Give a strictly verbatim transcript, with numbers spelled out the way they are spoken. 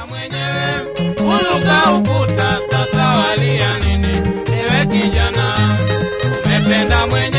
mwenyewe kuluka ukuta, sasa walia nini? Ewe kijana, umependa mwenyewe.